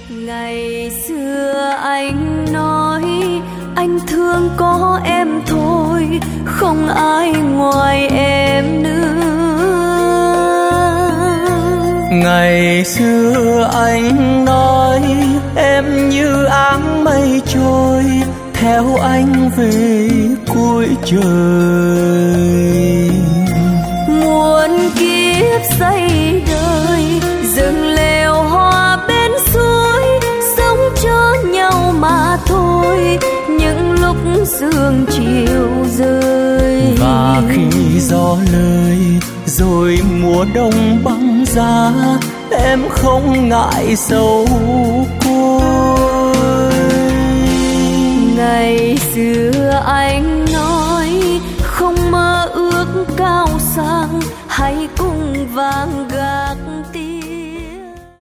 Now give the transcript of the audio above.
Ngày xưa anh nói anh thương có em thôi, không ai ngoài em nữa. Ngày xưa anh nói em như áng mây trôi, theo anh về cuối trời. Muôn kiếp xây đời, rừng lều hoa bên suối, sống cho nhau mà thôi, những lúc sương chiều rơi. Và khi gió lời rồi mùa đông băng giá, em không ngại sầu côi. Ngày xưa anh nói không mơ ước cao sang, hãy cùng vang gác